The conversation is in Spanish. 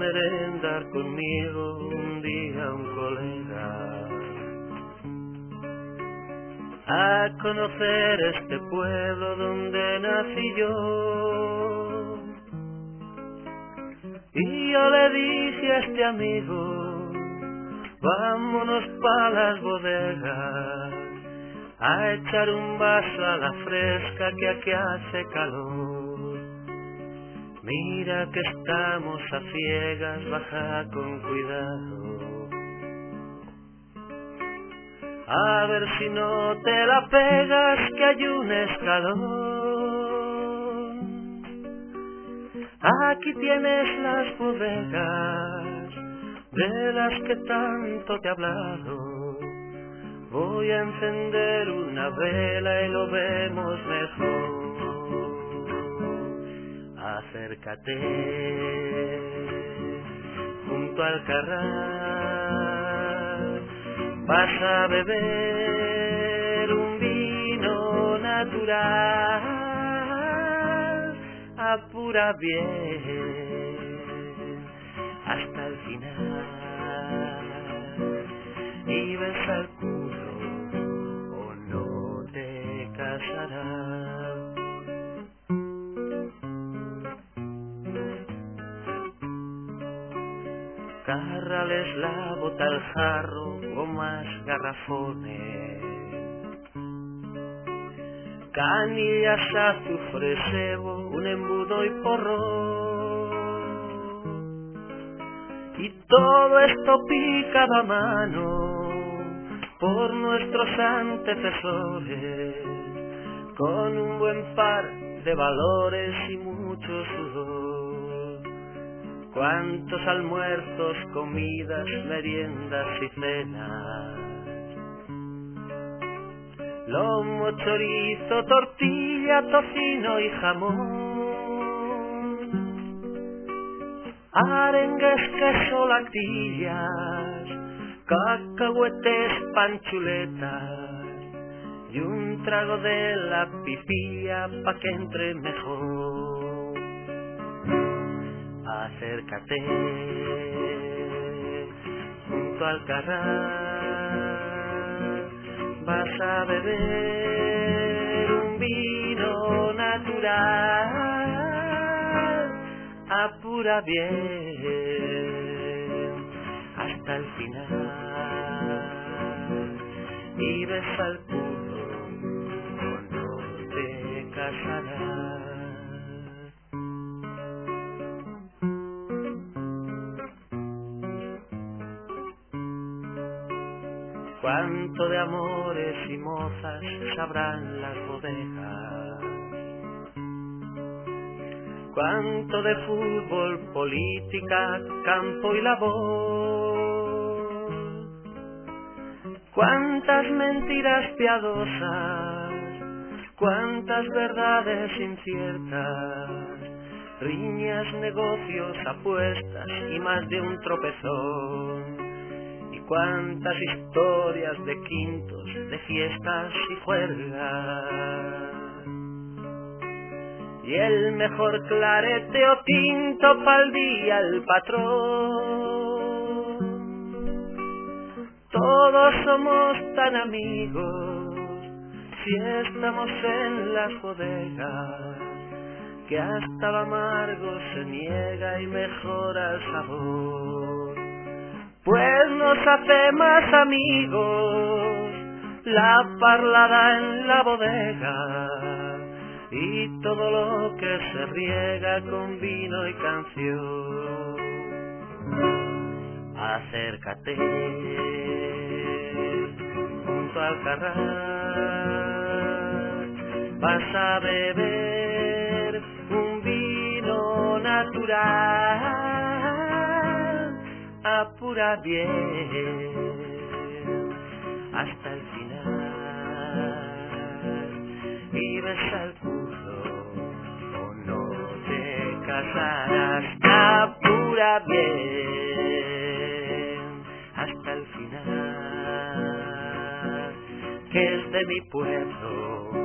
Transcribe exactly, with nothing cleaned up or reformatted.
merendar conmigo un día un colega, a conocer este pueblo donde nací yo. Y yo le dije a este amigo, vámonos pa' las bodegas, a echar un vaso a la fresca que aquí hace calor. Mira que estamos a ciegas, baja con cuidado, a ver si no te la pegas que hay un escalón. Aquí tienes las bodegas de las que tanto te he hablado. Voy a encender una vela y lo vemos mejor. Acércate junto al carral, vas a beber un vino natural, apura bien hasta el final y besa el culo o no te casarás. Cárrales la bota al jarro, gomas, garrafones, canillas, azufre, cebo, un embudo y porrón. Y todo esto picado a mano por nuestros antecesores, con un buen par de valores y mucho sudor. Cuántos almuerzos, comidas, meriendas y cenas, lomo, chorizo, tortilla, tocino y jamón, arengues, queso, latillas, cacahuetes, panchuletas y un trago de la pipía pa' que entre mejor. Acércate junto al carral, vas a beber un vino natural, apura bien hasta el final y besa el culo o no te casarás. Cuánto de amores y mozas sabrán las bodegas, cuánto de fútbol, política, campo y labor, cuántas mentiras piadosas, cuántas verdades inciertas, riñas, negocios, apuestas y más de un tropezón. Cuántas historias de quintos, de fiestas y juergas, y el mejor clarete o tinto pa'l día el patrón. Todos somos tan amigos si estamos en las bodegas, que hasta el amargo se niega y mejora el sabor. Pues nos hace más amigos la parlada en la bodega y todo lo que se riega con vino y canción. Acércate junto al carral, vas a beber un vino natural, apura bien hasta el final y besa el culo o no te casarás. Apura bien hasta el final, que es de mi pueblo